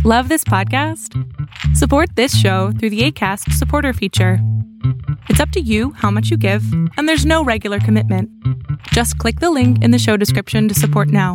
Love this podcast? Support this show through the Acast supporter feature. It's up to you how much you give, and there's no regular commitment. Just click the link in the show description to support now.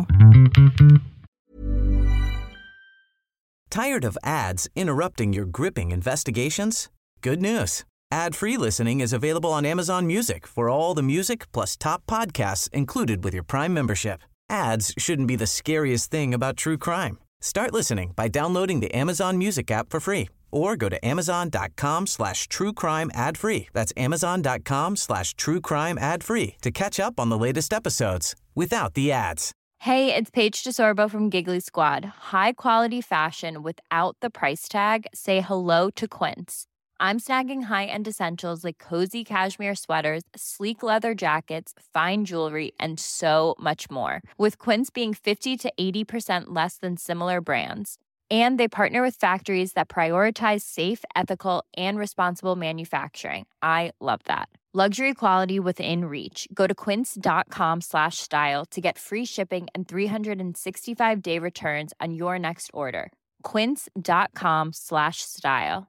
Tired of ads interrupting your gripping investigations? Good news. Ad-free listening is available on Amazon Music for all the music plus top podcasts included with your Prime membership. Ads shouldn't be the scariest thing about true crime. Start listening by downloading the Amazon Music app for free or go to amazon.com/truecrime ad-free. That's amazon.com/truecrime ad-free to catch up on the latest episodes without the ads. Hey, it's Paige DeSorbo from Giggly Squad. High quality fashion without the price tag. Say hello to Quince. I'm snagging high-end essentials like cozy cashmere sweaters, sleek leather jackets, fine jewelry, and so much more. With Quince being 50 to 80% less than similar brands. And they partner with factories that prioritize safe, ethical, and responsible manufacturing. I love that. Luxury quality within reach. Go to quince.com/style to get free shipping and 365-day returns on your next order. Quince.com/style.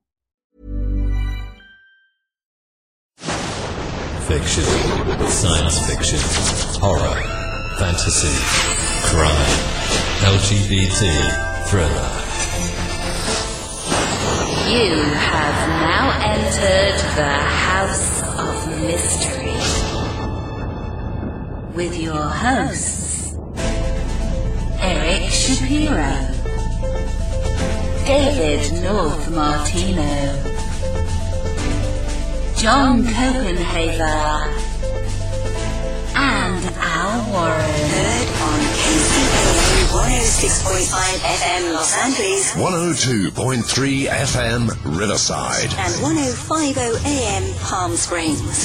Fiction, science fiction, horror, fantasy, crime, LGBT, thriller. You have now entered the House of Mystery with your hosts, Eric Shapiro, David North Martino, John Copenhaver, and Al Warren. Heard on KCAA 106.5 FM Los Angeles, 102.3 FM Riverside, and 105.0 AM Palm Springs.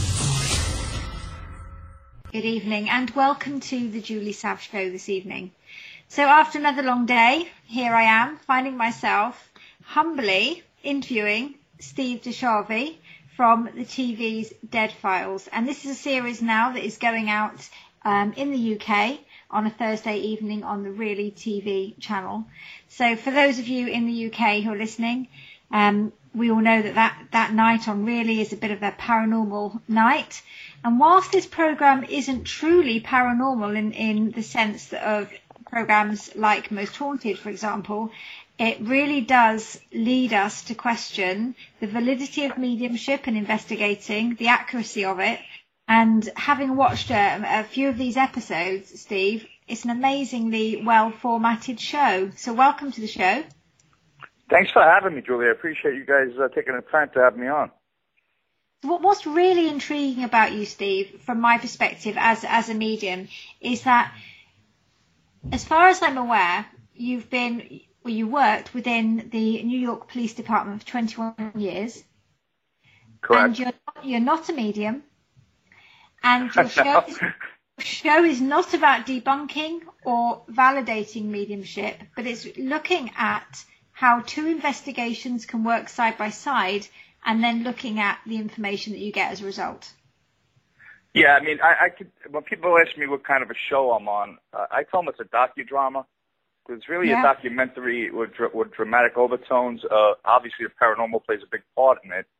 Good evening and welcome to the Julie Sav Show this evening. So after another long day, here I am finding myself humbly interviewing Steve DeSharvey from the TV's Dead Files. And this is a series now that is going out in the UK on a Thursday evening on the Really TV channel. So for those of you in the UK who are listening, we all know that night on Really is a bit of a paranormal night. And whilst this programme isn't truly paranormal in the sense of programmes like Most Haunted, for example, it really does lead us to question the validity of mediumship and investigating the accuracy of it. And having watched a few of these episodes, Steve, it's an amazingly well-formatted show. So welcome to the show. Thanks for having me, Julie. I appreciate you guys taking the time to have me on. What's really intriguing about you, Steve, from my perspective as a medium, is that as far as I'm aware, you worked within the New York Police Department for 21 years. Correct. And you're not a medium. And your show is not about debunking or validating mediumship, but it's looking at how two investigations can work side by side and then looking at the information that you get as a result. Yeah, I mean, I could. When people ask me what kind of a show I'm on, I tell them it's a docudrama. It's really a documentary with dramatic overtones. Obviously, the paranormal plays a big part in it.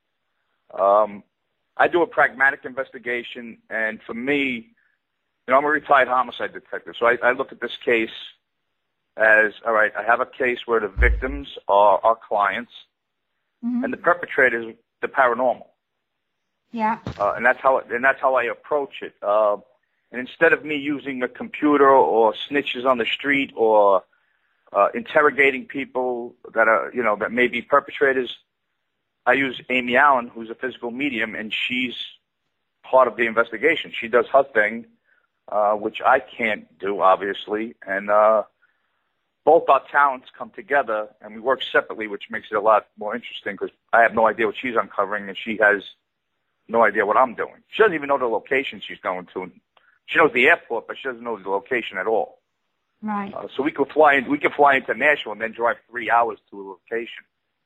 I do a pragmatic investigation, and for me, I'm a retired homicide detective, so I look at this case as, all right, I have a case where the victims are our clients, and the perpetrators, the paranormal. Yeah. And that's how I approach it. And instead of me using a computer or snitches on the street or interrogating people that are, that may be perpetrators, I use Amy Allen, who's a physical medium, and she's part of the investigation. She does her thing, which I can't do, obviously, and both our talents come together, and we work separately, which makes it a lot more interesting because I have no idea what she's uncovering, and she has no idea what I'm doing. She doesn't even know the location she's going to. She knows the airport, but she doesn't know the location at all. Right. So we could fly into Nashville and then drive 3 hours to a location.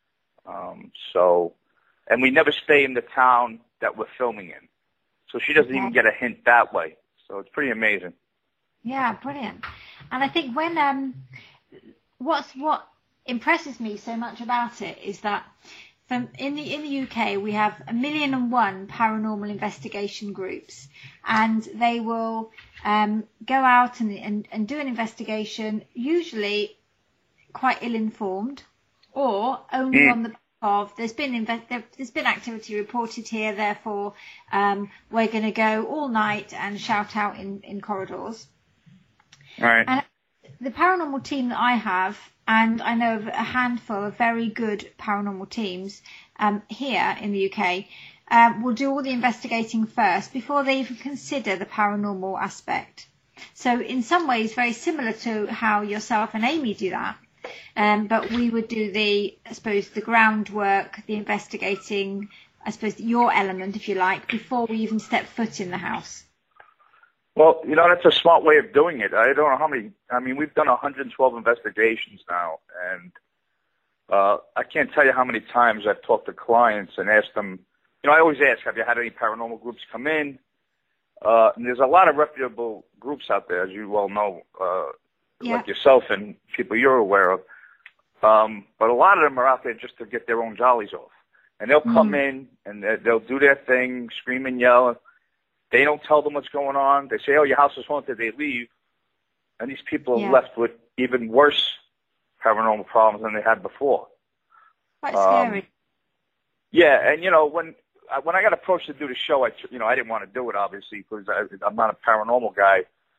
And we never stay in the town that we're filming in. So she doesn't even get a hint that way. So it's pretty amazing. Yeah, brilliant. And I think when what impresses me so much about it is that in the UK we have 1,000,001 paranormal investigation groups, and they will go out and do an investigation, usually quite ill-informed, or only on the back of there's been activity reported here, therefore we're going to go all night and shout out in corridors. Right. And the paranormal team that I have, and I know of a handful of very good paranormal teams here in the UK, will do all the investigating first before they even consider the paranormal aspect. So in some ways very similar to how yourself and Amy do that. But we would do the groundwork, the investigating, your element, if you like, before we even step foot in the house. Well, that's a smart way of doing it. I don't know how many. I mean, we've done 112 investigations now, and I can't tell you how many times I've talked to clients and asked them. I always ask, have you had any paranormal groups come in? And there's a lot of reputable groups out there, as you well know, like yourself and people you're aware of. But a lot of them are out there just to get their own jollies off. And they'll come in and they'll do their thing, scream and yell. They don't tell them what's going on. They say, oh, your house is haunted. They leave. And these people are left with even worse paranormal problems than they had before. Quite scary. Yeah, and, when I got approached to do the show, I didn't want to do it, obviously, because I'm not a paranormal guy.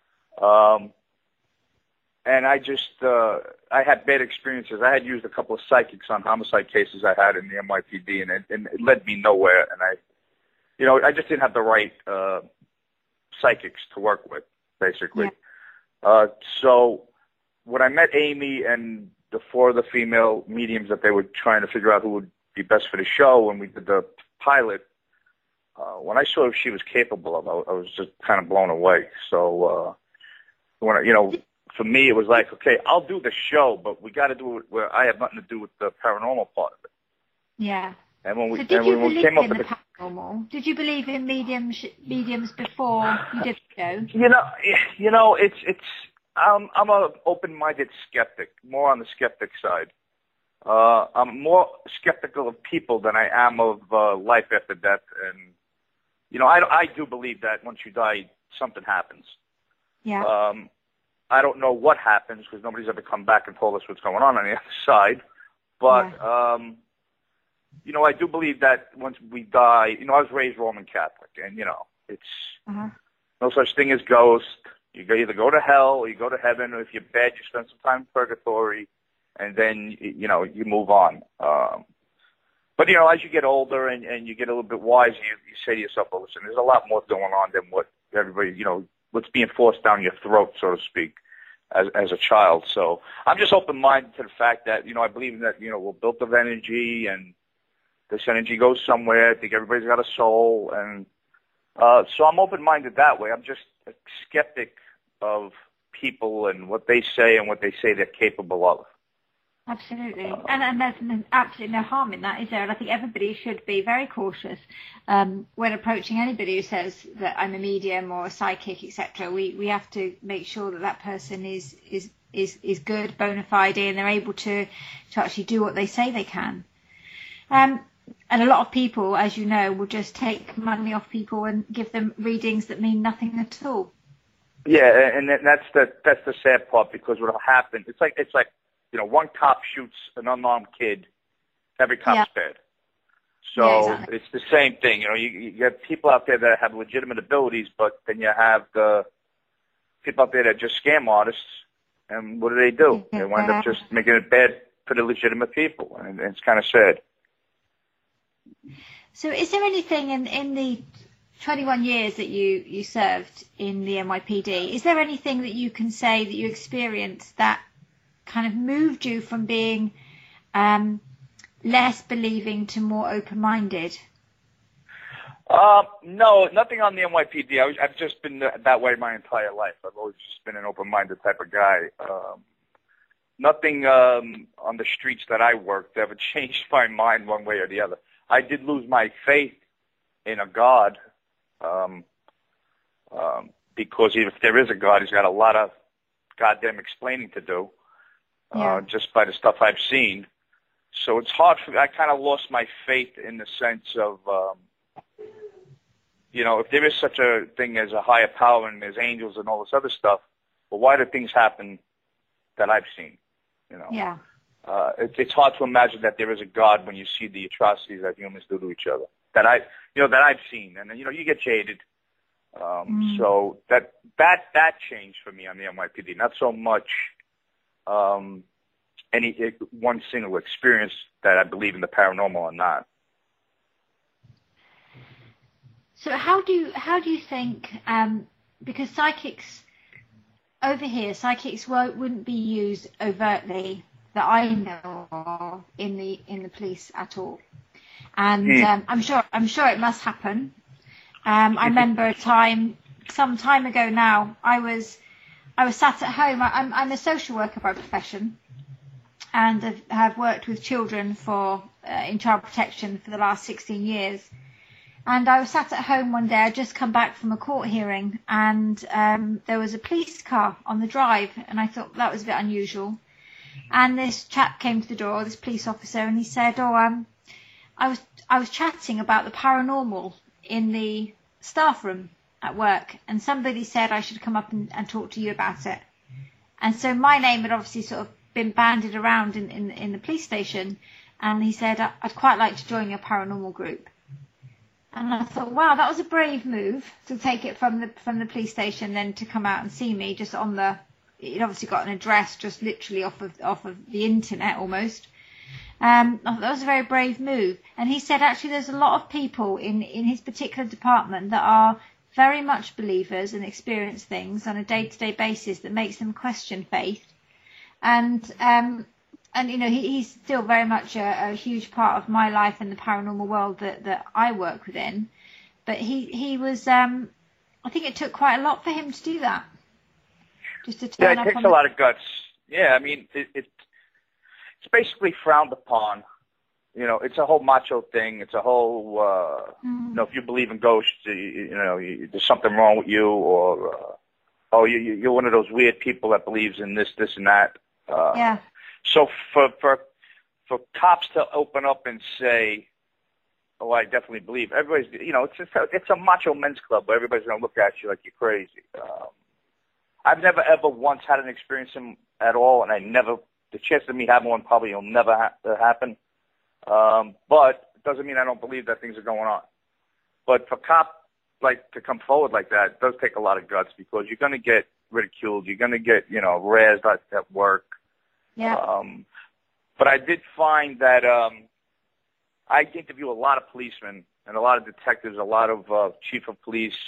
And I just, I had bad experiences. I had used a couple of psychics on homicide cases I had in the NYPD, and it led me nowhere. And I just didn't have the right psychics to work with, basically. Yeah. So when I met Amy and the 4 of the female mediums that they were trying to figure out who would be best for the show, when we did the pilot, when I saw what she was capable of, I was just kind of blown away. So for me, it was like, okay, I'll do the show, but we got to do it where I have nothing to do with the paranormal part of it. Yeah. And when we, so did you believe came up in with the paranormal? Did you believe in mediums before you did the show? I'm an open-minded skeptic, more on the skeptic side. I'm more skeptical of people than I am of life after death. And, I do believe that once you die, something happens. Yeah. I don't know what happens because nobody's ever come back and told us what's going on the other side. But, I do believe that once we die, I was raised Roman Catholic, and, it's no such thing as ghosts. You either go to hell or you go to heaven, or if you're bad, you spend some time in purgatory, and then, you move on. But, as you get older and you get a little bit wiser, you say to yourself, well, listen, there's a lot more going on than what everybody, what's being forced down your throat, so to speak, as a child. So I'm just open-minded to the fact that, I believe that, we're built of energy, and this energy goes somewhere. I think everybody's got a soul. And so I'm open-minded that way. I'm just a skeptic of people and what they say and what they say they're capable of. Absolutely. And there's absolutely no harm in that, is there? And I think everybody should be very cautious when approaching anybody who says that I'm a medium or a psychic, etc. We have to make sure that person is good, bona fide, and they're able to actually do what they say they can. And a lot of people, as you know, will just take money off people and give them readings that mean nothing at all. Yeah, and that's the sad part, because what'll happen, it's like one cop shoots an unarmed kid, every cop's bad. So it's the same thing. You have people out there that have legitimate abilities, but then you have the people out there that are just scam artists, and what do? They wind up just making it bad for the legitimate people, and it's kind of sad. So is there anything in the 21 years that you served in the NYPD, is there anything that you can say that you experienced that kind of moved you from being less believing to more open-minded? No, nothing on the NYPD. I've just been that way my entire life. I've always just been an open-minded type of guy. Nothing on the streets that I worked ever changed my mind one way or the other. I did lose my faith in a God, because if there is a God, he's got a lot of goddamn explaining to do. just by the stuff I've seen. So it's hard for me. I kind of lost my faith in the sense of, if there is such a thing as a higher power and there's angels and all this other stuff, well, why do things happen that I've seen? Yeah. It's hard to imagine that there is a God when you see the atrocities that humans do to each other that I've seen, and you get jaded. So that changed for me on the NYPD. Not so much one single experience that I believe in the paranormal or not. So how do you think? Because psychics over here, wouldn't be used overtly that I know of in the police at all, and I'm sure it must happen. I remember some time ago now. I was sat at home. I'm a social worker by profession, and have worked with children in child protection for the last 16 years. And I was sat at home one day. I'd just come back from a court hearing, and there was a police car on the drive, and I thought that was a bit unusual. And this chap came to the door, this police officer, and he said, I was chatting about the paranormal in the staff room at work, and somebody said I should come up and talk to you about it. And so my name had obviously sort of been bandied around in the police station, and he said, I'd quite like to join your paranormal group. And I thought, wow, that was a brave move to take it from the police station, then to come out and see me just on it obviously got an address just literally off of the internet almost. I thought that was a very brave move. And he said actually there's a lot of people in his particular department that are very much believers and experience things on a day-to-day basis that makes them question faith. And he's still very much a huge part of my life and the paranormal world that I work within. But he was, I think it took quite a lot for him to do that. Just to turn up. It takes a lot of guts. Yeah, I mean, it's basically frowned upon. It's a whole macho thing. It's a whole, if you believe in ghosts, there's something wrong with you, or, you're one of those weird people that believes in this, and that. Yeah. So for cops to open up and say, "Oh, I definitely believe," everybody's, it's a macho men's club where everybody's going to look at you like you're crazy. I've never ever once had an experience at all, and the chance of me having one probably will never happen. But it doesn't mean I don't believe that things are going on. But for cops to come forward like that, it does take a lot of guts, because you're going to get ridiculed, you're going to get razzed at work. Yeah. But I did find that I interview a lot of policemen and a lot of detectives, a lot of chief of police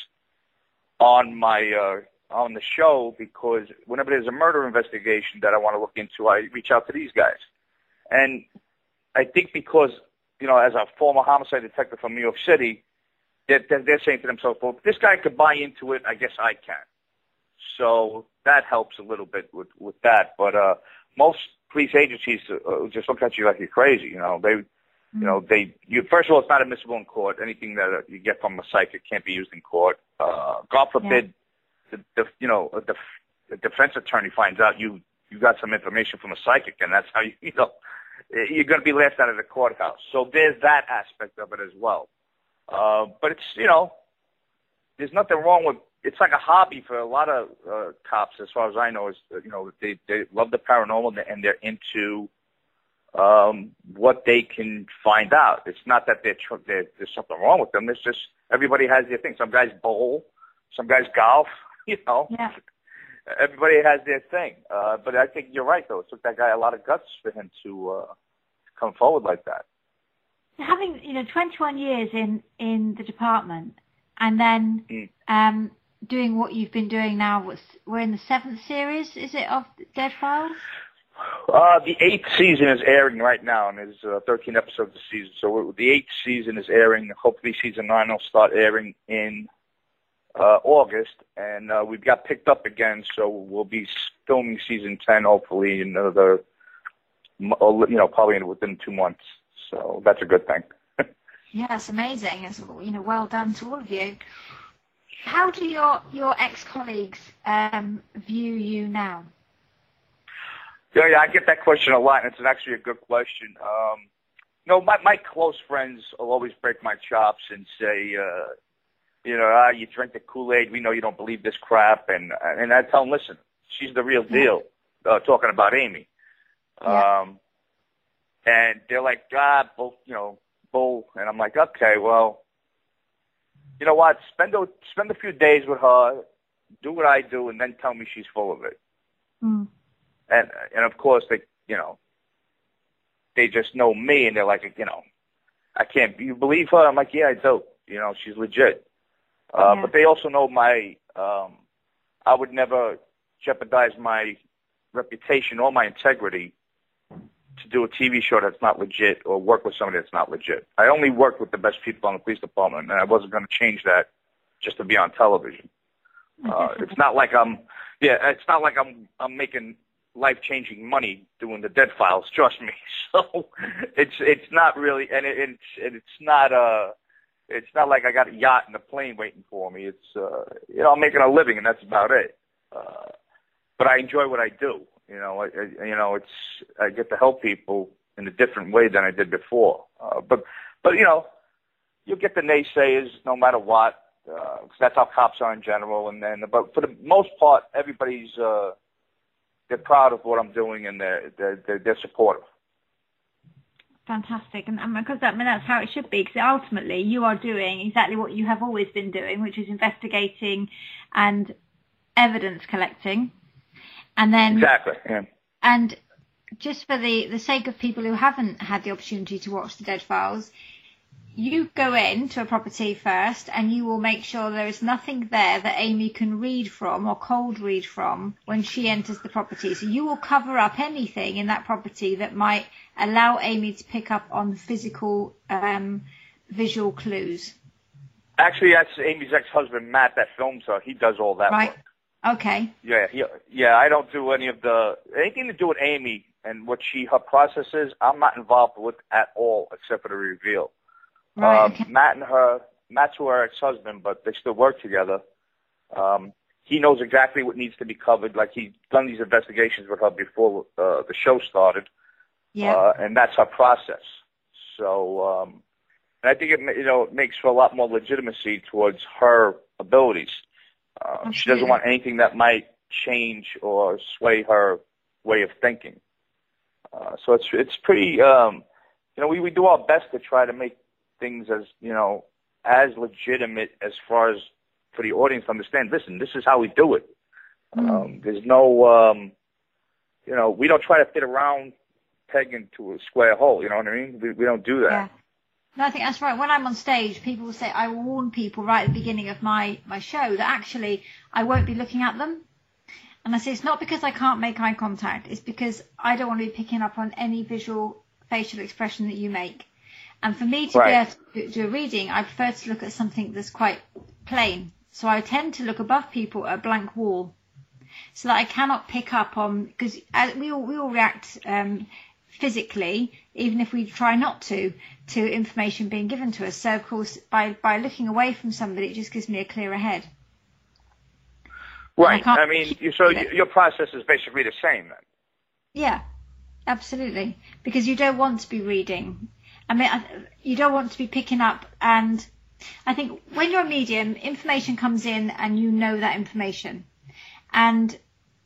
on the show, because whenever there's a murder investigation that I want to look into, I reach out to these guys. And I think because, as a former homicide detective from New York City, they're saying to themselves, well, if this guy could buy into it, I guess I can. So that helps a little bit with that. But most police agencies just look at you like you're crazy. First of all, it's not admissible in court. Anything that you get from a psychic can't be used in court. God forbid, the defense attorney finds out you got some information from a psychic, and that's how you're going to be laughed out of the courthouse. So there's that aspect of it as well. But it's there's nothing wrong with. It's like a hobby for a lot of cops, as far as I know. Is they love the paranormal, and they're into what they can find out. It's not that there's something wrong with them. It's just everybody has their thing. Some guys bowl, some guys golf. Yeah. Everybody has their thing. But I think you're right, though. It took that guy a lot of guts for him to come forward like that. Having 21 years in the department, and then doing what you've been doing now, we're in the 7th series, is it, of Dead Files? The 8th season is airing right now, and there's 13 episodes a season. So the 8th season is airing. Hopefully season 9 will start airing in August, and we've got picked up again, so we'll be filming season 10 hopefully in another, probably within 2 months. So that's a good thing. Yeah, it's amazing. It's well done to all of you. How do your ex-colleagues view you now? Yeah, I get that question a lot, and it's actually a good question. My close friends will always break my chops and say, you drink the Kool-Aid. We know you don't believe this crap, and I tell them, listen, she's the real deal. Talking about Amy, and they're like, bull, and I'm like, okay, well, you know what? Spend a few days with her, do what I do, and then tell me she's full of it. Mm. And of course they just know me, and they're like, I can't. You believe her? I'm like, yeah, I do. She's legit. But they also know I would never jeopardize my reputation or my integrity to do a TV show that's not legit or work with somebody that's not legit. I only worked with the best people in the police department, and I wasn't going to change that just to be on television. It's not like I'm making life-changing money doing the Dead Files. Trust me. So it's not really, and it's not like I got a yacht and a plane waiting for me. It's I'm making a living, and that's about it. But I enjoy what I do. I get to help people in a different way than I did before. But you'll get the naysayers no matter what. 'Cause that's how cops are in general. But for the most part, everybody's they're proud of what I'm doing, and they're supportive. Fantastic, and because that's how it should be. Because ultimately, you are doing exactly what you have always been doing, which is investigating and evidence collecting. And then exactly, yeah. And just for the sake of people who haven't had the opportunity to watch the Dead Files, you go into a property first, and you will make sure there is nothing there that Amy can read from or cold read from when she enters the property. So you will cover up anything in that property that might allow Amy to pick up on physical, visual clues. Actually, that's Amy's ex-husband, Matt, that films her. He does all that work. Okay. Yeah. I don't do anything to do with Amy and what her process is. I'm not involved with at all, except for the reveal. Right. Okay. Matt's her ex-husband, but they still work together. He knows exactly what needs to be covered. Like, he's done these investigations with her before the show started. Yeah. And that's her process. So, and I think it makes for a lot more legitimacy towards her abilities. She doesn't want anything that might change or sway her way of thinking. So it's pretty, we do our best to try to make things as legitimate as far as for the audience to understand. Listen, this is how we do it. There's no, we don't try to fit a round peg into a square hole. You know what I mean? We don't do that. Yeah. No, I think that's right. When I'm on stage, people will say, I will warn people right at the beginning of my show that actually I won't be looking at them. And I say, it's not because I can't make eye contact. It's because I don't want to be picking up on any visual facial expression that you make. And for me to be able to do a reading, I prefer to look at something that's quite plain. So I tend to look above people at a blank wall so that I cannot pick up on, because we all react physically, even if we try not to information being given to us. So, of course, by looking away from somebody, it just gives me a clearer head. Right. I mean, your process is basically the same then. Yeah, absolutely. Because you don't want to be reading. I mean, you don't want to be picking up. And I think when you're a medium, information comes in and you know that information. And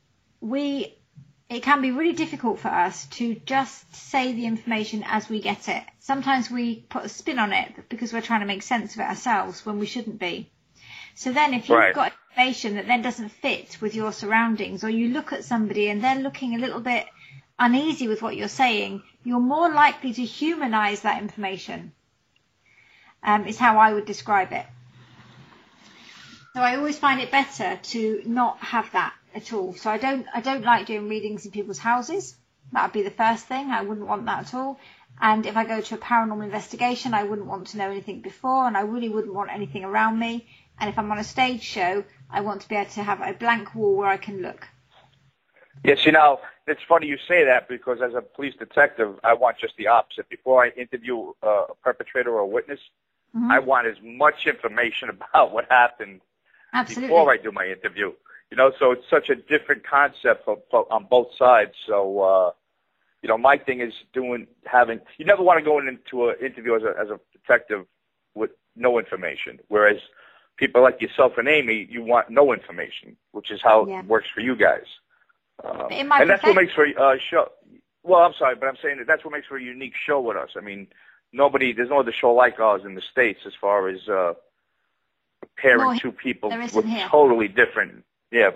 it can be really difficult for us to just say the information as we get it. Sometimes we put a spin on it because we're trying to make sense of it ourselves when we shouldn't be. So then if you've got information that then doesn't fit with your surroundings, or you look at somebody and they're looking a little bit uneasy with what you're saying, you're more likely to humanize that information, is how I would describe it. So I always find it better to not have that at all. So I don't like doing readings in people's houses. That would be the first thing. I wouldn't want that at all. And if I go to a paranormal investigation, I wouldn't want to know anything before, and I really wouldn't want anything around me. And if I'm on a stage show, I want to be able to have a blank wall where I can look. Yes, it's funny you say that, because as a police detective, I want just the opposite. Before I interview a perpetrator or a witness, I want as much information about what happened before I do my interview. So it's such a different concept on both sides. So, my thing is you never want to go into an interview as a detective with no information, whereas people like yourself and Amy, you want no information, which is how it works for you guys. And that's what makes for a show. Well, I'm sorry, but I'm saying that's what makes for a unique show with us. I mean, there's no other show like ours in the States as far as pairing two people with totally different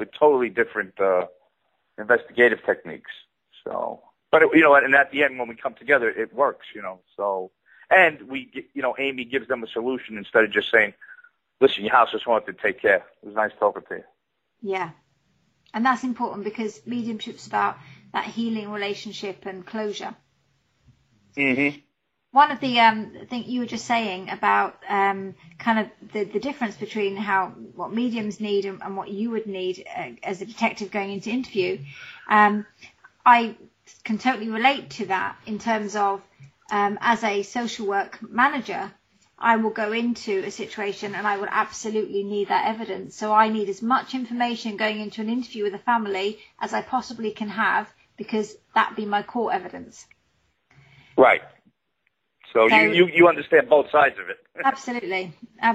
investigative techniques. So, but and at the end when we come together, it works. So, and Amy gives them a solution instead of just saying, "Listen, your house is haunted. Take care. It was nice talking to you." Yeah, and that's important because mediumship's about that healing relationship and closure. Mm-hmm. One of the thing you were just saying about kind of the difference between what mediums need and what you would need as a detective going into interview, I can totally relate to that in terms of as a social work manager, I will go into a situation and I will absolutely need that evidence. So I need as much information going into an interview with a family as I possibly can have, because that be my core evidence. Right. So you understand both sides of it. Absolutely.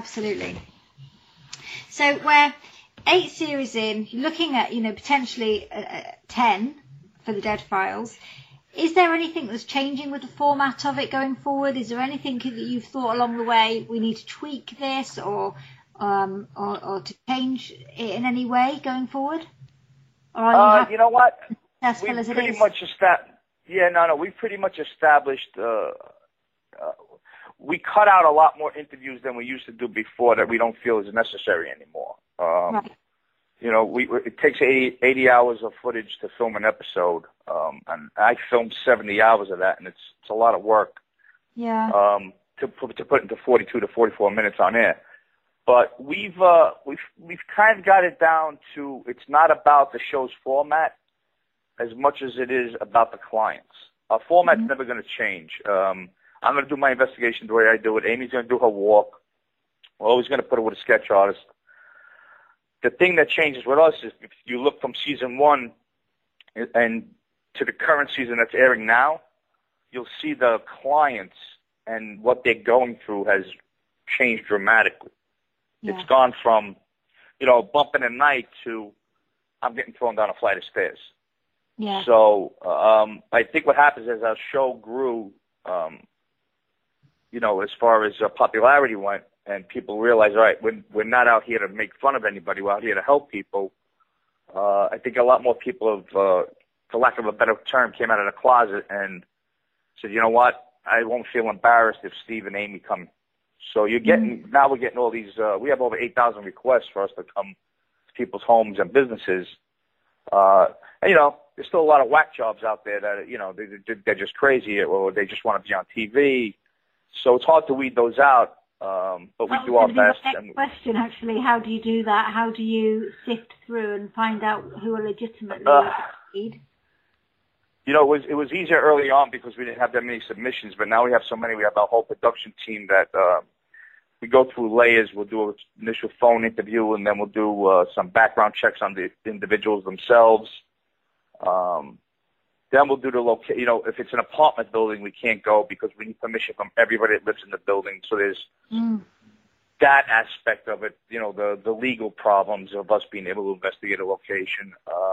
So we're 8 series in, you're looking at, potentially 10 for the Dead Files. Is there anything that's changing with the format of it going forward? Is there anything that you've thought along the way, we need to tweak this or to change it in any way going forward? Or are you happy? You know what? We've pretty much established we cut out a lot more interviews than we used to do before that we don't feel is necessary anymore. Right. It takes 80 hours of footage to film an episode, and I filmed 70 hours of that, and it's a lot of work. Yeah. To put into 42 to 44 minutes on air. But we've kind of got it down to, it's not about the show's format as much as it is about the clients. Our format's never going to change. I'm going to do my investigation the way I do it. Amy's going to do her walk. We're always going to put it with a sketch artist. The thing that changes with us is if you look from season 1 and to the current season that's airing now, you'll see the clients and what they're going through has changed dramatically. Yeah. It's gone from, bumping a night to I'm getting thrown down a flight of stairs. Yeah. So I think what happens as our show grew, as far as popularity went, and people realize, all right, we're not out here to make fun of anybody. We're out here to help people. I think a lot more people have, for lack of a better term, came out of the closet and said, you know what, I won't feel embarrassed if Steve and Amy come. So you're getting, now we're getting all these, we have over 8,000 requests for us to come to people's homes and businesses. And, there's still a lot of whack jobs out there that, they're just crazy or they just want to be on TV. So it's hard to weed those out. But we do our best. Next question, actually, how do you do that? How do you sift through and find out who are legitimately lead? It was easier early on because we didn't have that many submissions, but now we have so many. We have our whole production team that we go through layers. We'll do an initial phone interview, and then we'll do some background checks on the individuals themselves. Then we'll do the location. If it's an apartment building, we can't go because we need permission from everybody that lives in the building. So there's that aspect of it. The legal problems of us being able to investigate a location.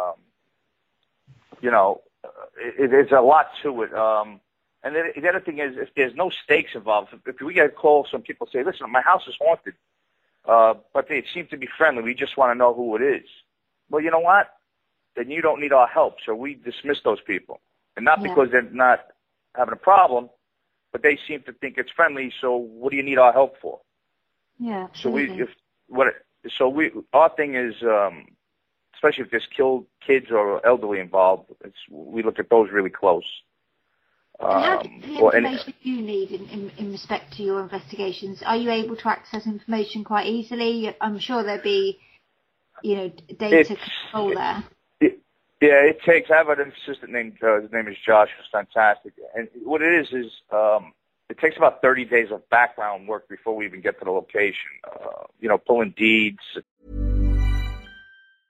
There's a lot to it. And then the other thing is, if there's no stakes involved, if we get a call, some people say, "Listen, my house is haunted," but they seem to be friendly. We just want to know who it is. Well, you know what? Then you don't need our help. So we dismiss those people. And not because they're not having a problem, but they seem to think it's friendly, so what do you need our help for? Yeah. Absolutely. Our thing is, especially if there's kids or elderly involved, we look at those really close. And how the information you need in respect to your investigations? Are you able to access information quite easily? I'm sure there'd be, data control there. Yeah, it takes. I have an assistant named, his name is Josh, who's fantastic. And what it is it takes about 30 days of background work before we even get to the location. Pulling deeds.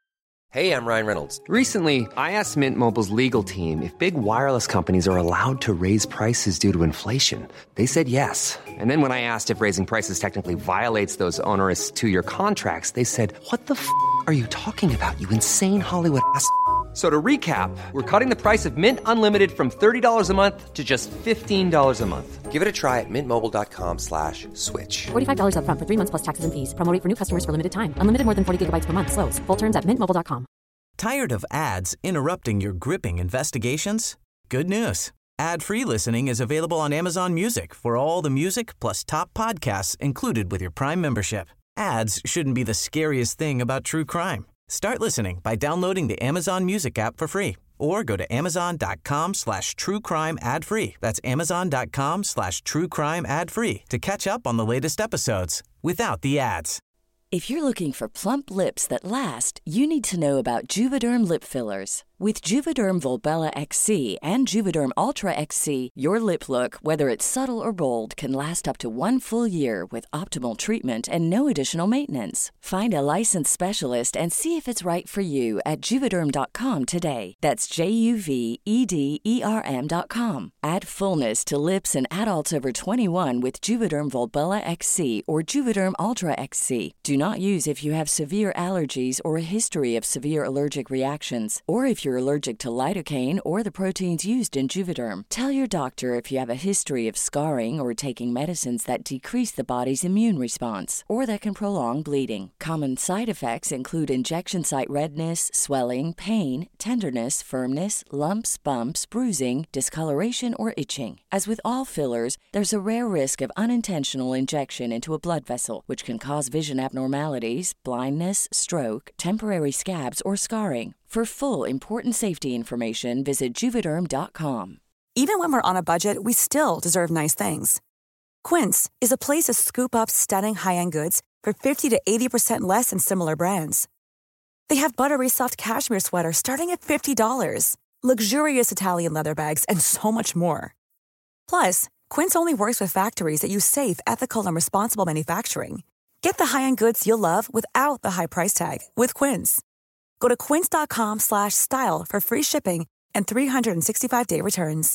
Hey, I'm Ryan Reynolds. Recently, I asked Mint Mobile's legal team if big wireless companies are allowed to raise prices due to inflation. They said yes. And then when I asked if raising prices technically violates those onerous two-year contracts, they said, "What the f*** are you talking about, you insane Hollywood ass?" So to recap, we're cutting the price of Mint Unlimited from $30 a month to just $15 a month. Give it a try at mintmobile.com/switch. $45 up front for 3 months plus taxes and fees. Promo rate for new customers for limited time. Unlimited more than 40 gigabytes per month. Slows full terms at mintmobile.com. Tired of ads interrupting your gripping investigations? Good news. Ad-free listening is available on Amazon Music for all the music plus top podcasts included with your Prime membership. Ads shouldn't be the scariest thing about true crime. Start listening by downloading the Amazon Music app for free or go to amazon.com/truecrime ad-free. That's amazon.com/truecrime ad-free to catch up on the latest episodes without the ads. If you're looking for plump lips that last, you need to know about Juvederm lip fillers. With Juvederm Volbella XC and Juvederm Ultra XC, your lip look, whether it's subtle or bold, can last up to 1 full year with optimal treatment and no additional maintenance. Find a licensed specialist and see if it's right for you at Juvederm.com today. That's JUVEDERM.com. Add fullness to lips in adults over 21 with Juvederm Volbella XC or Juvederm Ultra XC. Do not use if you have severe allergies or a history of severe allergic reactions, or if you're allergic to lidocaine or the proteins used in Juvederm. Tell your doctor if you have a history of scarring or taking medicines that decrease the body's immune response or that can prolong bleeding. Common side effects include injection site redness, swelling, pain, tenderness, firmness, lumps, bumps, bruising, discoloration, or itching. As with all fillers, there's a rare risk of unintentional injection into a blood vessel, which can cause vision abnormalities, blindness, stroke, temporary scabs, or scarring. For full, important safety information, visit Juvederm.com. Even when we're on a budget, we still deserve nice things. Quince is a place to scoop up stunning high-end goods for 50 to 80% less than similar brands. They have buttery soft cashmere sweaters starting at $50, luxurious Italian leather bags, and so much more. Plus, Quince only works with factories that use safe, ethical, and responsible manufacturing. Get the high-end goods you'll love without the high price tag with Quince. Go to quince.com/style for free shipping and 365-day returns.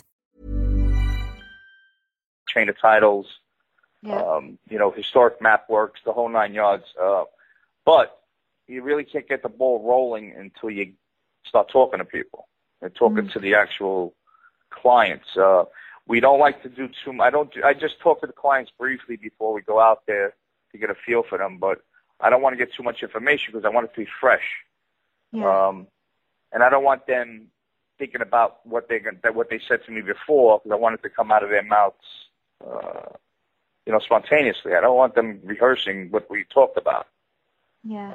Chain of titles, historic map works, the whole 9 yards. But you really can't get the ball rolling until you start talking to people and talking to the actual clients. We don't like to do too much. I just talk to the clients briefly before we go out there to get a feel for them, but I don't want to get too much information because I want it to be fresh. Yeah. And I don't want them thinking about what they said to me before, because I want it to come out of their mouths, spontaneously. I don't want them rehearsing what we talked about. Yeah.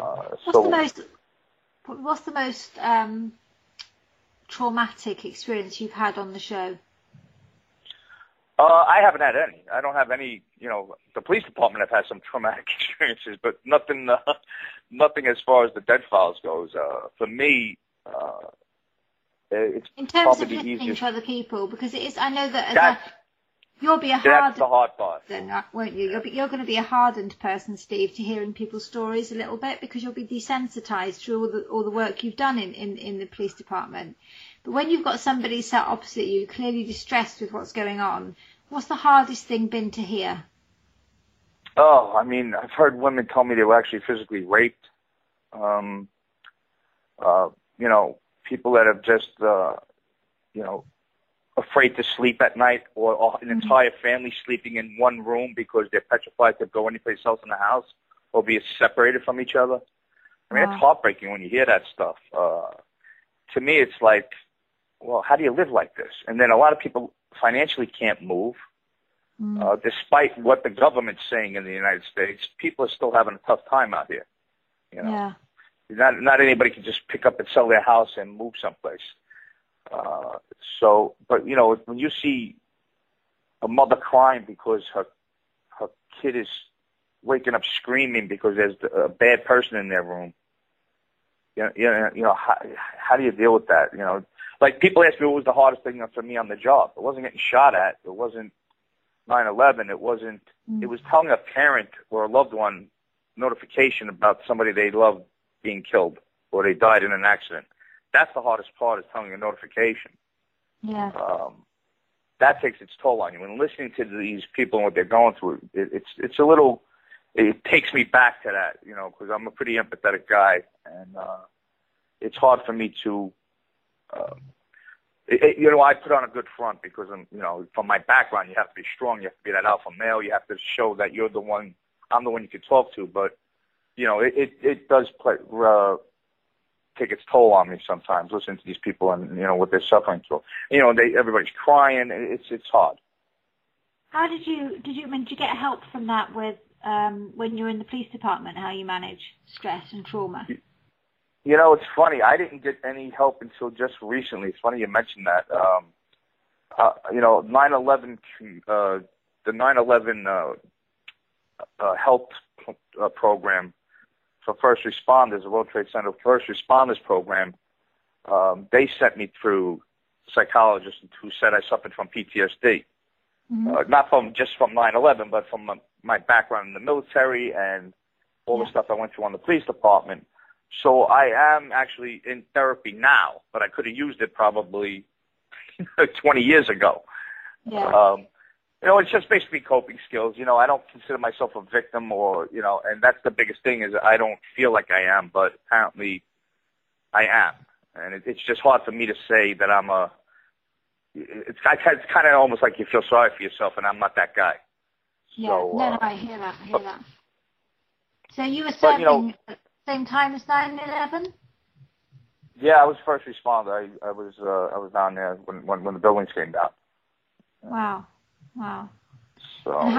What's the most traumatic experience you've had on the show? I haven't had any. I don't have any. The police department have had some traumatic experiences, but nothing as far as the Dead Files goes. For me, it's in terms probably of listening the easiest to other people, because it is. I know that you'll be a that's the hard part. Then, won't you? You're going to be a hardened person, Steve, to hearing people's stories a little bit, because you'll be desensitized through all the work you've done in the police department. But when you've got somebody sat opposite you, clearly distressed with what's going on, what's the hardest thing been to hear? Oh, I mean, I've heard women tell me they were actually physically raped. People that have just, afraid to sleep at night, or an entire family sleeping in one room because they're petrified to go anyplace else in the house or be separated from each other. I mean, It's heartbreaking when you hear that stuff. To me, it's like, well, how do you live like this? And then a lot of people financially can't move. Despite what the government's saying in the United States, people are still having a tough time out here. Yeah. Not anybody can just pick up and sell their house and move someplace. But when you see a mother crying because her kid is waking up screaming because there's a bad person in their room, how do you deal with that? Like people ask me what was the hardest thing for me on the job. It wasn't getting shot at. It wasn't 9/11. It wasn't. It was telling a parent or a loved one notification about somebody they love being killed. or they died in an accident. That's the hardest part, is telling a notification. Yeah. That takes its toll on you. And listening to these people and what they're going through, it's a little, it takes me back to that, you know, because I'm a pretty empathetic guy, and it's hard for me to, you know, I put on a good front because from my background, you have to be strong, you have to be that alpha male, you have to show that you're the one, I'm the one you can talk to, but, you know, it does take its toll on me sometimes, listening to these people and, you know, what they're suffering through. You know, everybody's crying, it's hard. How did you get help from that with, when you're in the police department, how you manage stress and trauma? You know, it's funny. I didn't get any help until just recently. It's funny you mentioned that. You know, 9/11, the 9/11 health program for first responders, the World Trade Center First Responders program, they sent me through psychologists who said I suffered from PTSD. Mm-hmm. Not just from 9/11, but from my background in the military and all the stuff I went through on the police department. So I am actually in therapy now, but I could have used it probably 20 years ago. Yeah. You know, it's just basically coping skills. You know, I don't consider myself a victim or, you know, and that's the biggest thing, is I don't feel like I am, but apparently I am. And it's just hard for me to say that I'm it's kind of almost like you feel sorry for yourself, and I'm not that guy. Yeah, so, no, I hear that. So you were serving at the same time as 9/11? Yeah, I was first responder. I was down there when the buildings came down. Wow. So, and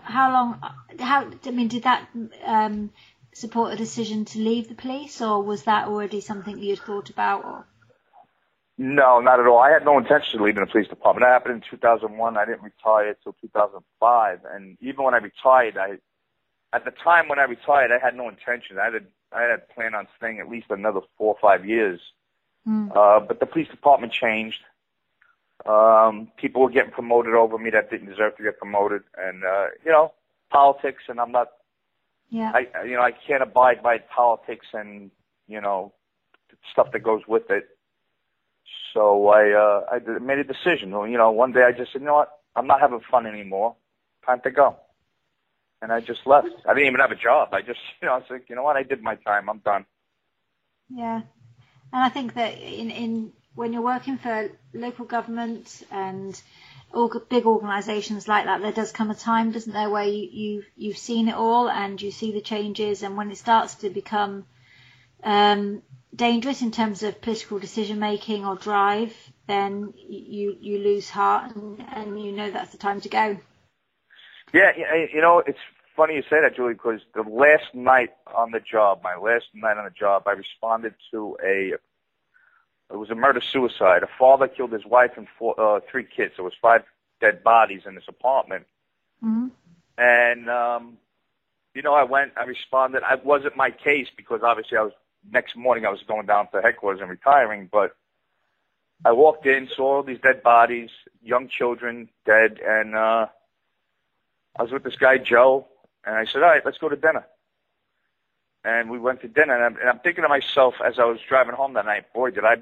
did that support a decision to leave the police, or was that already something that you'd thought about? Or? No, not at all. I had no intention of leaving the police department. That happened in 2001. I didn't retire until 2005. And even when I retired, at the time when I retired, I had no intention. I had planned on staying at least another 4 or 5 years. But the police department changed. People were getting promoted over me that didn't deserve to get promoted, and you know, politics. And I'm not. Yeah. I can't abide by politics and, you know, stuff that goes with it. So I made a decision. You know, one day I just said, you know what, I'm not having fun anymore. Time to go. And I just left. I didn't even have a job. I just, you know, I was like, you know what, I did my time. I'm done. Yeah. And I think that when you're working for local government and big organisations like that, there does come a time, doesn't there, where you've seen it all and you see the changes, and when it starts to become dangerous in terms of political decision making or drive, then you lose heart, and you know that's the time to go. Yeah, you know, it's funny you say that, Julie, because the last night on the job, I responded to it was a murder-suicide. A father killed his wife and 3 kids. There was 5 dead bodies in this apartment. Mm-hmm. And, you know, I responded. It wasn't my case because obviously next morning I was going down to headquarters and retiring, but I walked in, saw all these dead bodies, young children dead, and I was with this guy, Joe, and I said, all right, let's go to dinner. And we went to dinner, and I'm thinking to myself as I was driving home that night, boy, did I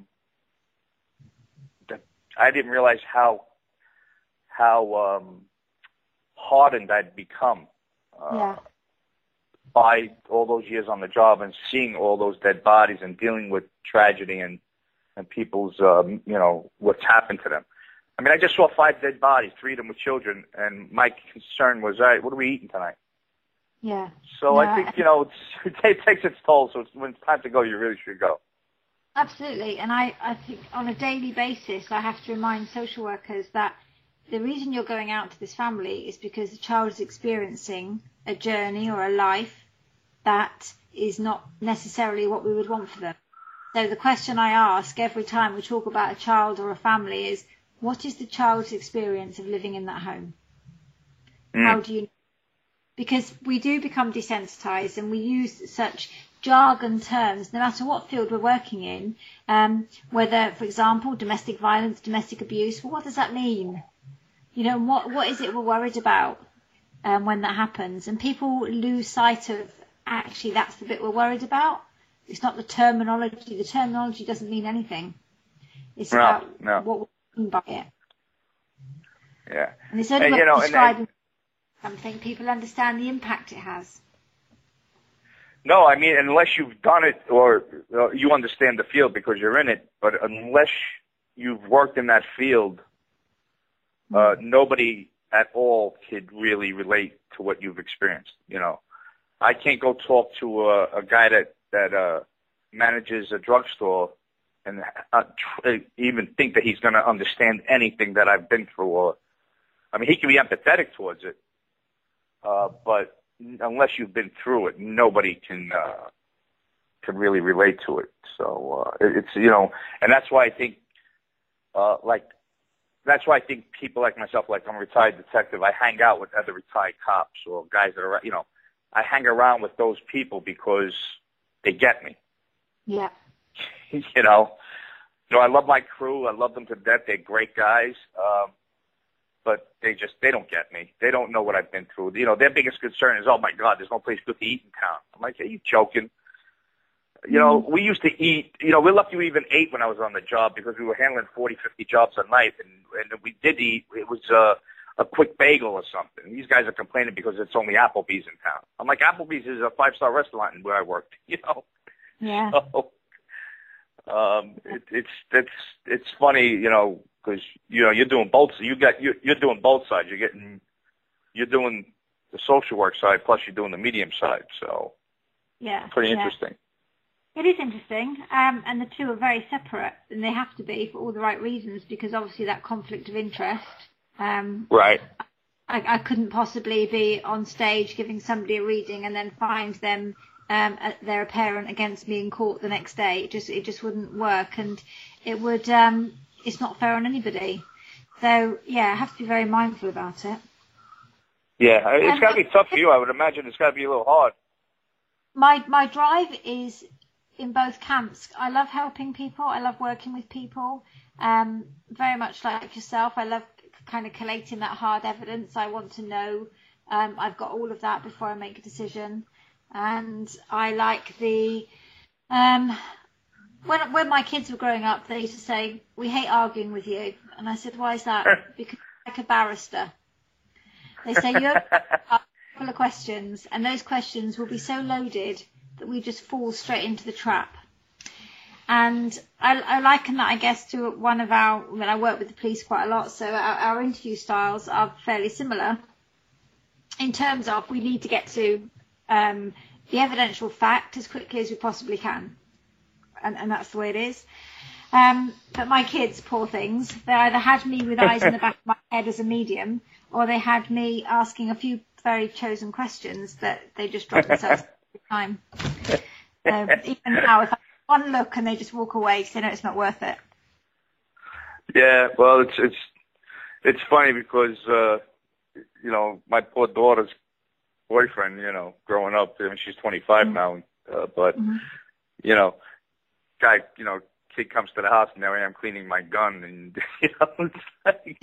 didn't realize how hardened I'd become by all those years on the job and seeing all those dead bodies and dealing with tragedy and people's, you know, what's happened to them. I mean, I just saw 5 dead bodies, 3 of them with children, and my concern was, all right, what are we eating tonight? Yeah. So I think, you know, it takes its toll. So when it's time to go, you really should go. Absolutely. And I think on a daily basis, I have to remind social workers that the reason you're going out to this family is because the child is experiencing a journey or a life that is not necessarily what we would want for them. So the question I ask every time we talk about a child or a family is, what is the child's experience of living in that home? How do you... Because we do become desensitized and we use such jargon terms, no matter what field we're working in, whether, for example, domestic violence, domestic abuse, well, what does that mean? You know, what is it we're worried about when that happens? And people lose sight of, actually, that's the bit we're worried about. It's not the terminology. The terminology doesn't mean anything. It's about what we mean by it. Yeah. And it's only when describing something, people understand the impact it has. No, I mean, unless you've done it or you understand the field because you're in it, but unless you've worked in that field, nobody at all could really relate to what you've experienced. You know, I can't go talk to a guy that manages a drugstore and even think that he's going to understand anything that I've been through. Or, I mean, he can be empathetic towards it, but unless you've been through it, nobody can really relate to it. So it's, you know, and that's why I think that's why I think people like myself, like I'm a retired detective, I hang out with other retired cops or guys that are, you know, I hang around with those people because they get me. Yeah. You know, I love my crew. I love them to death. They're great guys. But they don't get me. They don't know what I've been through. You know, their biggest concern is, oh my God, there's no place good to eat in town. I'm like, are you joking? You know, we used to eat, you know, we're lucky we even ate when I was on the job because we were handling 40, 50 jobs a night. And we did eat. It was a quick bagel or something. These guys are complaining because it's only Applebee's in town. I'm like, Applebee's is a 5-star restaurant where I worked, you know. Yeah. So, it's funny, you know, because, you know, you're doing both. You're doing both sides. You're doing the social work side, plus you're doing the medium side. So, yeah, pretty interesting. It is interesting, and the two are very separate, and they have to be for all the right reasons, because obviously that conflict of interest. Right. I couldn't possibly be on stage giving somebody a reading and then find them they're a parent against me in court the next day. It just wouldn't work, and it would. It's not fair on anybody. So yeah, I have to be very mindful about it. Yeah, it's got to be tough for you. I would imagine it's got to be a little hard. My drive is in both camps. I love helping people. I love working with people. Very much like yourself, I love kind of collating that hard evidence. I want to know I've got all of that before I make a decision. And I like the when my kids were growing up, they used to say, "We hate arguing with you," and I said, "Why is that?" Because I'm like a barrister. They say you have a couple of questions, and those questions will be so loaded that we just fall straight into the trap. And I liken that, I guess, to one of our. I mean, I work with the police quite a lot, so our interview styles are fairly similar in terms of we need to get to the evidential fact as quickly as we possibly can, and that's the way it is. But my kids, poor things, they either had me with eyes in the back of my head as a medium, or they had me asking a few very chosen questions that they just dropped themselves every time. So even now, if I one look and they just walk away because they know it's not worth it. Yeah, well, it's funny because you know, my poor daughter's boyfriend, you know, growing up, I mean, she's 25 now, but you know, kid comes to the house and there I am cleaning my gun, and you know, it's like,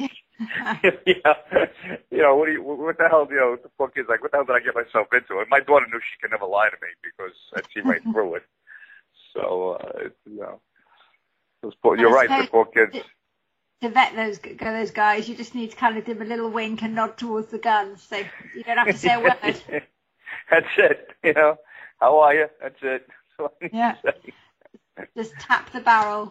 you know, what the hell, you know, the poor kid's like, what the hell did I get myself into? And my daughter knew she could never lie to me because I'd see right through it. So, you know, you're right, the poor kids. To vet those guys, you just need to kind of give a little wink and nod towards the gun, so you don't have to say a word. That's it, you know. How are you? That's it. Yeah. Just tap the barrel.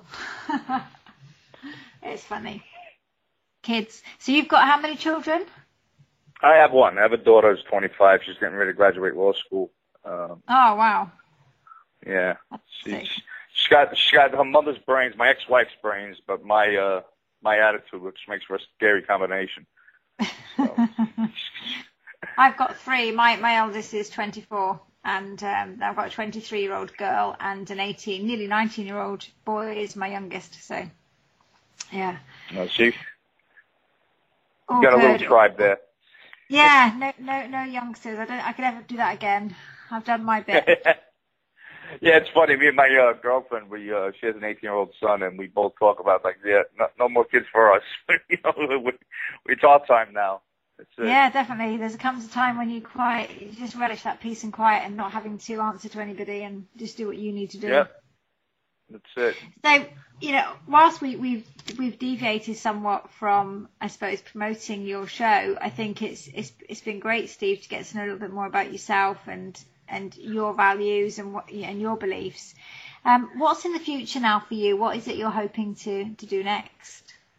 It's funny. Kids. So you've got how many children? I have one. I have a daughter who's 25. She's getting ready to graduate law school. Oh, wow. Yeah. She's got her mother's brains, my ex-wife's brains, but my attitude, which makes for a scary combination. So. I've got three. My eldest is 24, and I've got a 23-year-old girl and an 18, nearly 19-year-old boy is my youngest. So, yeah. No, see, you got a little tribe there. Yeah, no youngsters. I could never do that again. I've done my bit. Yeah, it's funny. Me and my girlfriend, she has an 18-year-old son, and we both talk about like, no more kids for us. You know, it's our time now. Yeah, definitely. There comes a time when you just relish that peace and quiet and not having to answer to anybody and just do what you need to do. Yeah, that's it. So, whilst we've deviated somewhat from, I suppose, promoting your show, I think it's been great, Steve, to get to know a little bit more about yourself and your values and your beliefs. What's in the future now for you? What is it you're hoping to do next?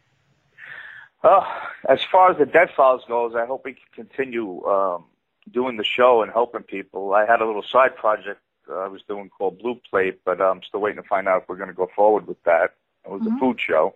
As far as the Dead Files goes, I hope we can continue doing the show and helping people. I had a little side project I was doing called Blue Plate, but I'm still waiting to find out if we're going to go forward with that. It was a food show.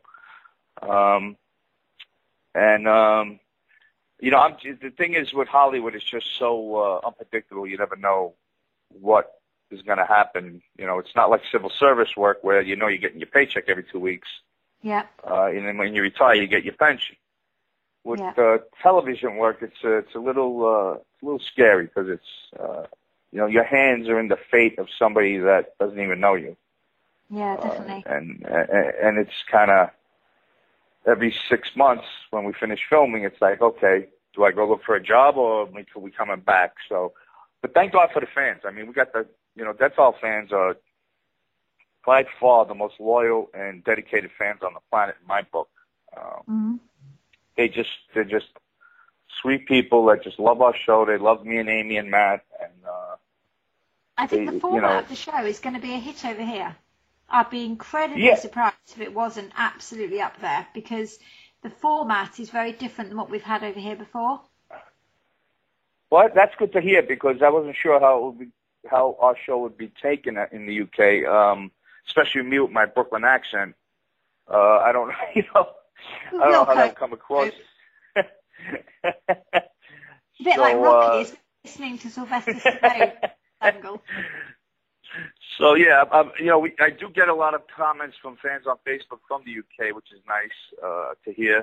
The thing is with Hollywood, it's just so unpredictable. You never know what is going to happen. It's not like civil service work where you're getting your paycheck every 2 weeks. Yeah. And then when you retire, you get your pension. With television work, it's a little scary because it's your hands are in the fate of somebody that doesn't even know you. Yeah, definitely. And it's kind of every 6 months when we finish filming, it's like, okay, do I go look for a job or are we coming back? So, but thank God for the fans. I mean, we got Dead File fans are by far the most loyal and dedicated fans on the planet in my book. They're just sweet people that just love our show. They love me and Amy and Matt. And I think the format of the show is going to be a hit over here. I'd be incredibly surprised if it wasn't absolutely up there, because the format is very different than what we've had over here before. Well, that's good to hear, because I wasn't sure how our show would be taken in the UK, especially me with my Brooklyn accent. I don't know how that would come across. A bit like Rocky is listening to Sylvester Stallone angle. So yeah, I do get a lot of comments from fans on Facebook from the UK, which is nice to hear.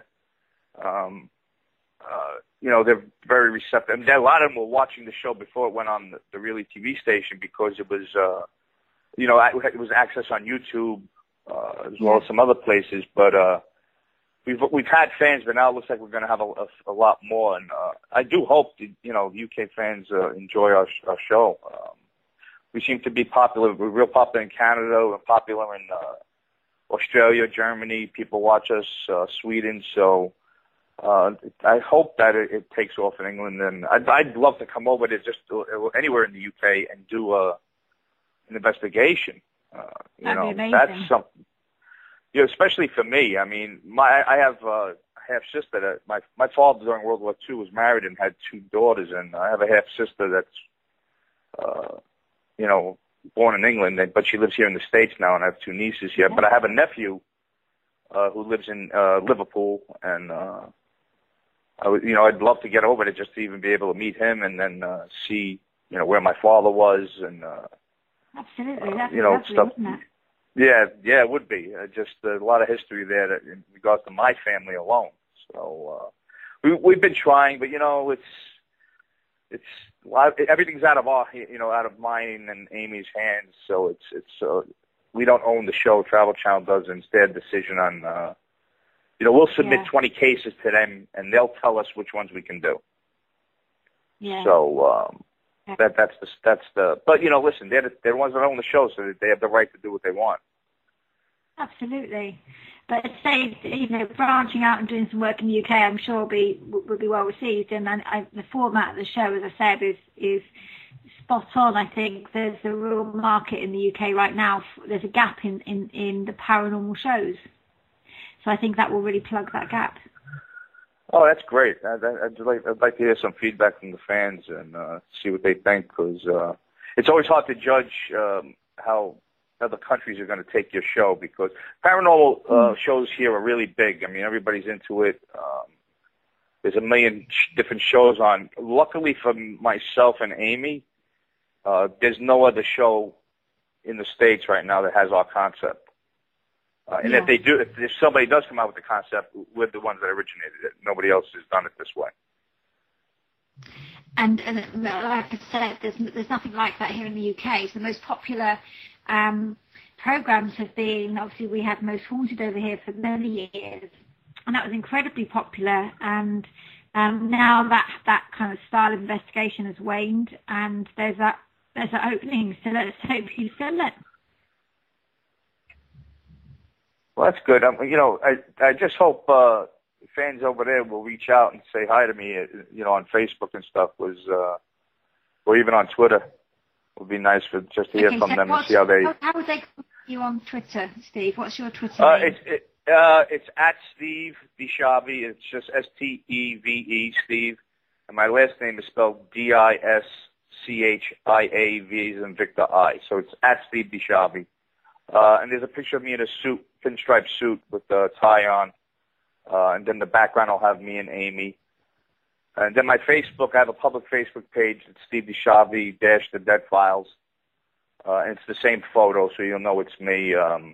They're very receptive. And a lot of them were watching the show before it went on the Really TV station, because it was, it was access on YouTube as well as some other places. But we've had fans, but now it looks like we're going to have a lot more. And I do hope UK fans enjoy our show. We seem to be popular. We're real popular in Canada. We're popular in Australia, Germany. People watch us, Sweden. So I hope that it takes off in England. And I'd love to come over to just anywhere in the UK and do an investigation. That'd be amazing. That's something. Especially for me. I mean, I have a half sister that my father during World War II was married and had 2 daughters, and I have a half sister that's born in England, but she lives here in the States now, and I have 2 nieces here. But I have a nephew who lives in Liverpool, and I'd love to get over to just to even be able to meet him and then see where my father was, and absolutely, that's lovely, stuff. Isn't it? Yeah, it would be. Just a lot of history there in regards to my family alone. So we've been trying, but it's everything's out of out of mine and Amy's hands. So it's we don't own the show. Travel Channel does, and it's their decision on. We'll submit 20 cases to them, and they'll tell us which ones we can do. Yeah. So that's the. But listen, they're the ones that own the show, so they have the right to do what they want. Absolutely. But say, branching out and doing some work in the UK, I'm sure will be well received. And the format of the show, as I said, is spot on. I think there's a real market in the UK right now. There's a gap in the paranormal shows. So I think that will really plug that gap. Oh, that's great. I'd like to hear some feedback from the fans and see what they think, because it's always hard to judge how other countries are going to take your show, because paranormal shows here are really big. I mean, everybody's into it. There's a million different shows on. Luckily for myself and Amy, there's no other show in the States right now that has our concept. And if somebody does come out with the concept, we're the ones that originated it. Nobody else has done it this way. And like I said, there's nothing like that here in the UK. So the most popular programs have been, obviously we had Most Haunted over here for many years, and that was incredibly popular. And Now that kind of style of investigation has waned, and there's that opening. So let's hope you fill it. Well, that's good. I just hope fans over there will reach out and say hi to me, on Facebook and stuff, or even on Twitter. It would be nice to hear from them and see how they... How would they call you on Twitter, Steve? What's your Twitter name? It's at Steve DiSchiavi. It's just Steve, Steve. And my last name is spelled Dischiav, as in Victor I. So it's at Steve DiSchiavi. And there's a picture of me in a suit, pinstripe suit with a tie on. And then the background will have me and Amy. And then my Facebook, I have a public Facebook page. It's Steve DiSchiavi - The Dead Files. And it's the same photo, so you'll know it's me.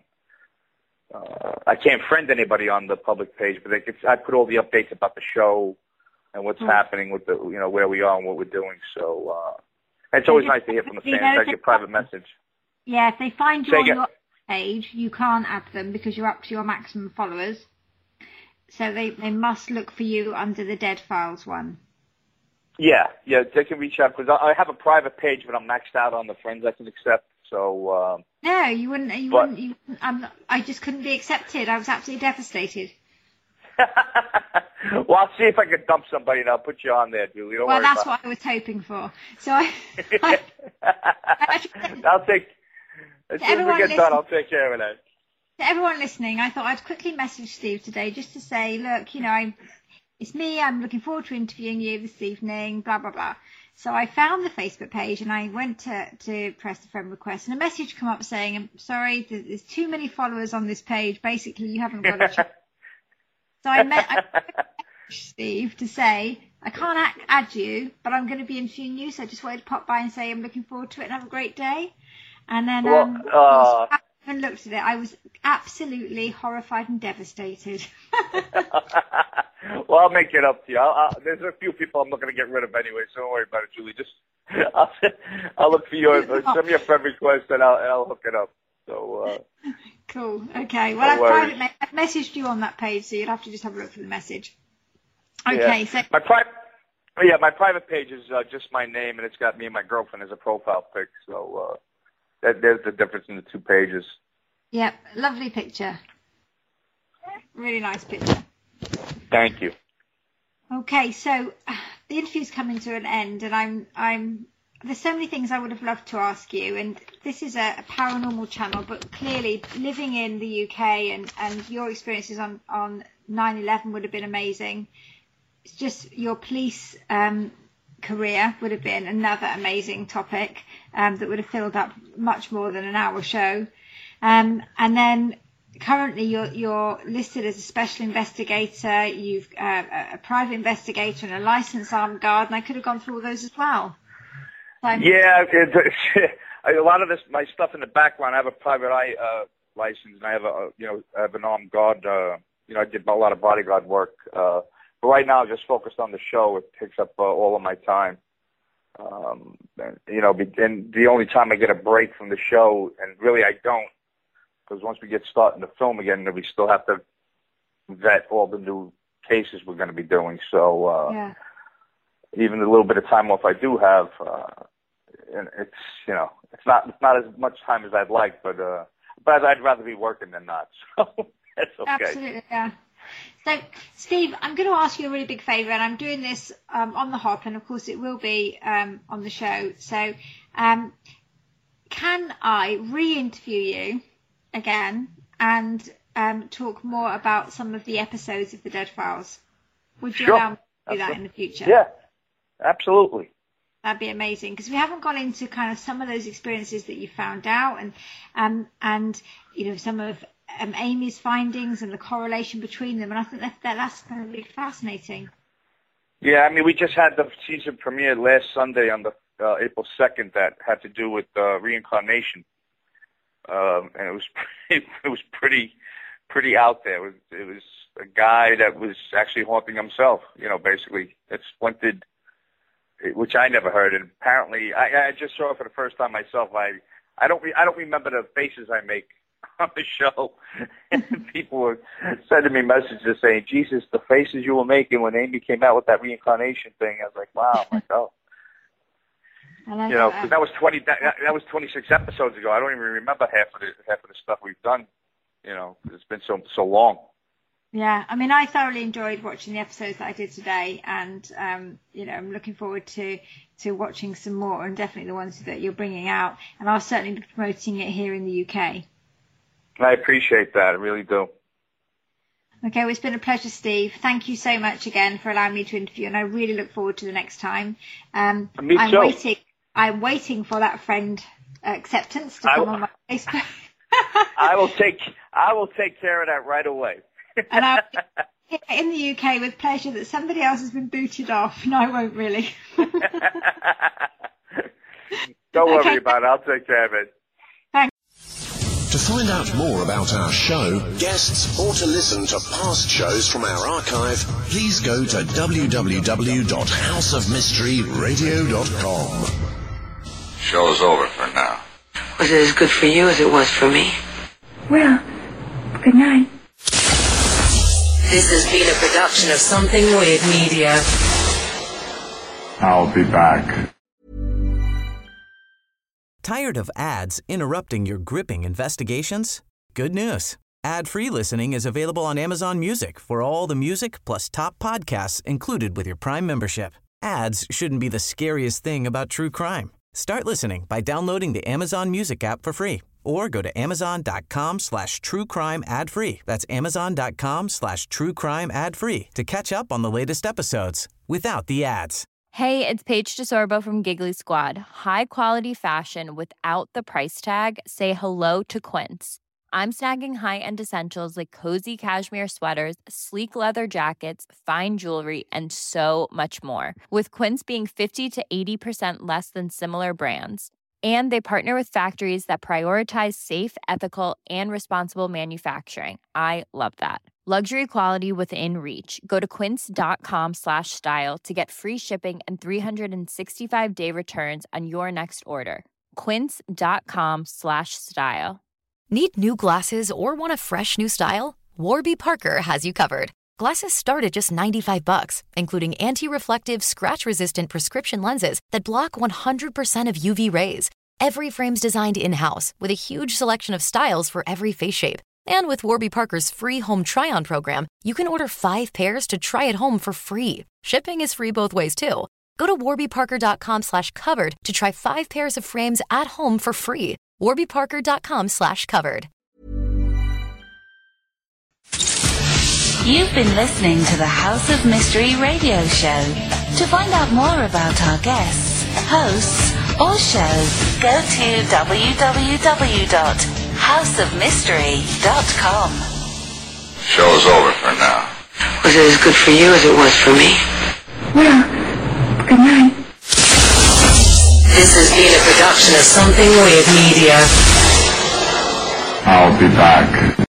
I can't friend anybody on the public page, but I put all the updates about the show and what's happening with the, where we are and what we're doing. So it's always nice to hear from the fans. I get a private message. Yeah, if they find you on your page, you can't add them because you're up to your maximum followers. So they must look for you under the Dead Files one. Yeah, they can reach out because I have a private page, but I'm maxed out on the friends I can accept. So no, you wouldn't. I just couldn't be accepted. I was absolutely devastated. Well, I'll see if I can dump somebody and I'll put you on there, Julie. Don't worry that's about what I was hoping for. So I'll take. As soon as we get done, I'll take care of that. To everyone listening, I thought I'd quickly message Steve today just to say, look, it's me. I'm looking forward to interviewing you this evening. Blah blah blah. So I found the Facebook page and I went to press the friend request, and a message came up saying, I'm sorry, there's too many followers on this page. Basically, you haven't got a chance. So I messaged Steve to say, I can't add you, but I'm going to be interviewing you, so I just wanted to pop by and say I'm looking forward to it and have a great day. And then I haven't looked at it. I was absolutely horrified and devastated. Well, I'll make it up to you. There's a few people I'm not going to get rid of anyway, so don't worry about it, Julie. Just I'll look for you. Send me a friend request and I'll hook it up. So cool. Okay. Well, I've messaged you on that page, so you'll have to just have a look for the message. Okay. Yeah. So my private page is just my name, and it's got me and my girlfriend as a profile pic. So there's the difference in the two pages. Yep. Lovely picture. Really nice picture. Thank you. Okay, so the interview's coming to an end, and there's so many things I would have loved to ask you, and this is a paranormal channel, but clearly living in the UK and your experiences on 9/11 would have been amazing. It's just your police career would have been another amazing topic that would have filled up much more than an hour show. And then currently you're listed as a special investigator, you've a private investigator and a licensed armed guard, and I could have gone through all those as well. Yeah, a lot of my stuff in the background, I have a private eye license, and I have an armed guard. I did a lot of bodyguard work. But right now I'm just focused on the show. It takes up all of my time. And the only time I get a break from the show, and really I don't, because once we get started in the film again, we still have to vet all the new cases we're going to be doing. So even the little bit of time off I do have, and it's not as much time as I'd like, but I'd rather be working than not. So that's okay. Absolutely, yeah. So, Steve, I'm going to ask you a really big favour, and I'm doing this on the hop, and of course it will be on the show. So, can I re-interview you again and talk more about some of the episodes of the Dead Files? Would you allow me to do that in the future? Yeah, absolutely. That'd be amazing, because we haven't gone into kind of some of those experiences that you found out, and some of Amy's findings and the correlation between them, and I think that's going to be fascinating. Yeah, I mean, we just had the season premiere last Sunday on the April 2nd that had to do with reincarnation, and it was pretty out there. It was a guy that was actually haunting himself. Basically, which I never heard, and apparently I just saw it for the first time myself. I don't remember the faces I make on the show, and people were sending me messages saying, "Jesus, the faces you were making when Amy came out with that reincarnation thing." I was like, "Wow!" I'm like, "Oh." You know, because that was 26 episodes ago. I don't even remember half of the stuff we've done. You know, it's been so long. Yeah, I mean, I thoroughly enjoyed watching the episodes that I did today, and you know, I'm looking forward to watching some more, and definitely the ones that you're bringing out. And I'll certainly be promoting it here in the UK. I appreciate that. I really do. Okay, well, it's been a pleasure, Steve. Thank you so much again for allowing me to interview, and I really look forward to the next time. Me too. I'm waiting for that friend acceptance to come on my Facebook. I will take care of that right away. And I'll be in the UK with pleasure that somebody else has been booted off. No, I won't really. Don't worry about it. I'll take care of it. To find out more about our show, guests, or to listen to past shows from our archive, please go to www.houseofmysteryradio.com. Show's over for now. Was it as good for you as it was for me? Well, good night. This has been a production of Something Weird Media. I'll be back. Tired of ads interrupting your gripping investigations? Good news. Ad-free listening is available on Amazon Music for all the music plus top podcasts included with your Prime membership. Ads shouldn't be the scariest thing about true crime. Start listening by downloading the Amazon Music app for free or go to amazon.com/truecrime ad-free. That's amazon.com/truecrime ad-free to catch up on the latest episodes without the ads. Hey, it's Paige DeSorbo from Giggly Squad. High quality fashion without the price tag. Say hello to Quince. I'm snagging high-end essentials like cozy cashmere sweaters, sleek leather jackets, fine jewelry, and so much more. With Quince being 50 to 80% less than similar brands. And they partner with factories that prioritize safe, ethical, and responsible manufacturing. I love that. Luxury quality within reach. Go to quince.com/style to get free shipping and 365-day returns on your next order. Quince.com/style. Need new glasses or want a fresh new style? Warby Parker has you covered. Glasses start at just $95, including anti-reflective, scratch-resistant prescription lenses that block 100% of UV rays. Every frame's designed in-house with a huge selection of styles for every face shape. And with Warby Parker's free home try-on program, you can order 5 pairs to try at home for free. Shipping is free both ways, too. Go to warbyparker.com/covered to try 5 pairs of frames at home for free. warbyparker.com/covered. You've been listening to the House of Mystery radio show. To find out more about our guests, hosts, or shows, go to www.houseofmystery.com. Show's over for now. Was it as good for you as it was for me? Well, good night. This has been a production of Something Weird Media. I'll be back.